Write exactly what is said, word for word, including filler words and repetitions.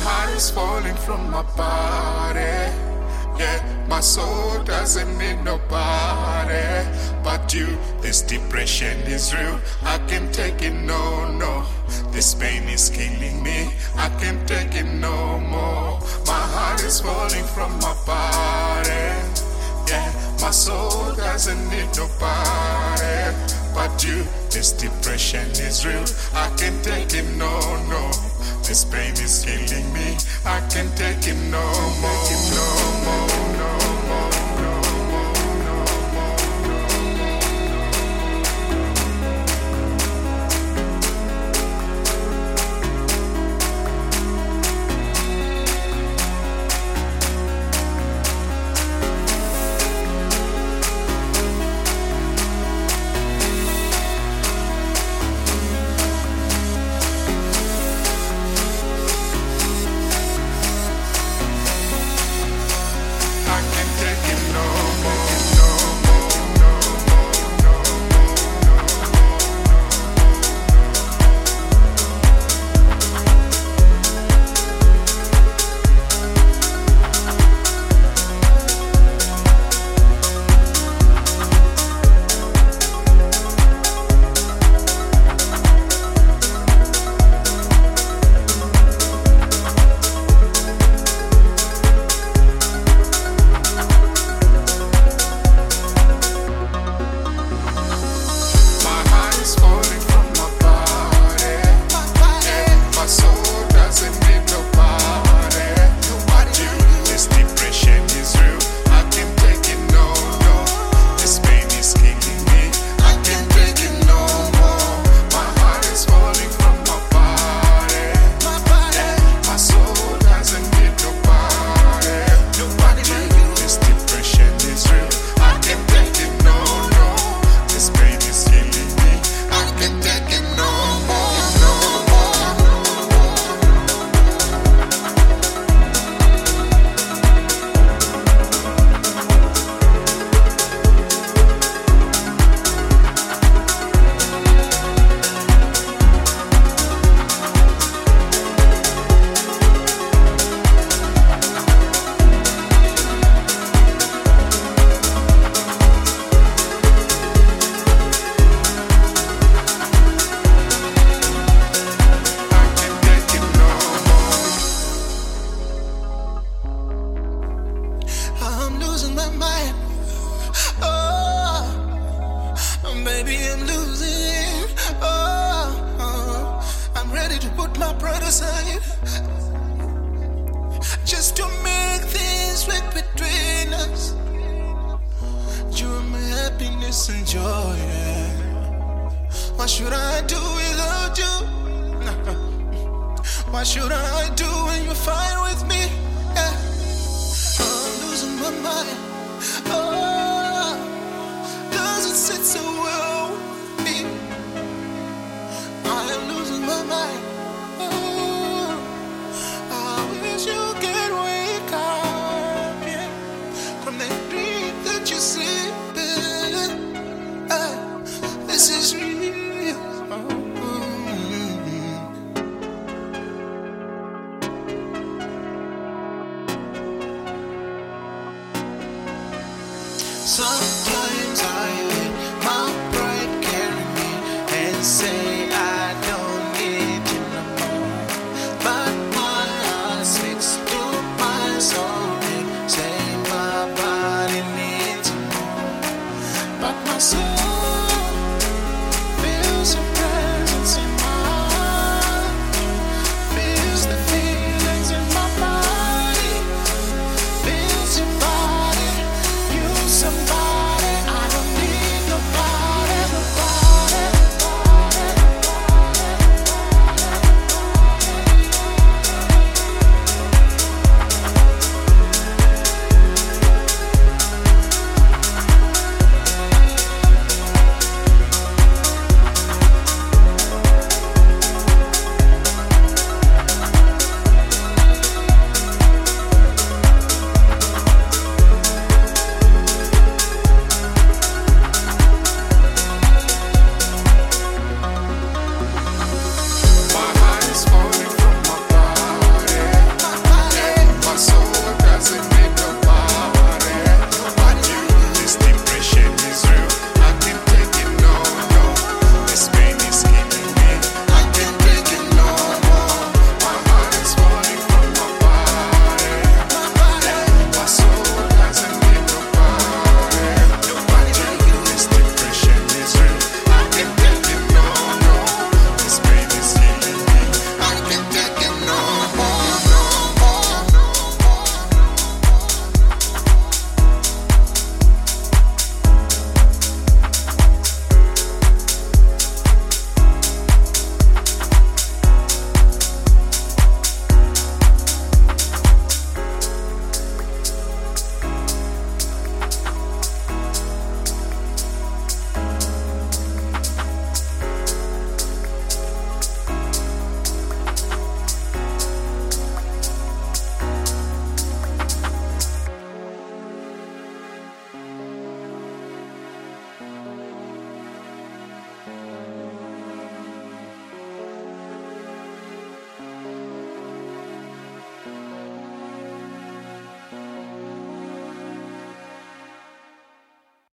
heart is falling from my body. Yeah, my soul doesn't need nobody but you. This depression is real, I can't take it, no, no. This pain is killing me, I can't take it no more. My heart is falling from my body. Yeah, my soul doesn't need nobody but you. This depression is real, I can't take it, no, no. This pain is killing me, I can't take it no more, no more, no more. Baby, I'm losing. Oh, oh, I'm ready to put my pride aside, just to make things right between us. You're my happiness and joy. Yeah. What should I do without you? What should I do when you're fine with me? Yeah. I'm losing my mind. Oh, doesn't sit so well with me. I am losing my mind. Oh, I wish you could wake up, yeah, from that dream that you sleep in. Uh, this is real. Oh. So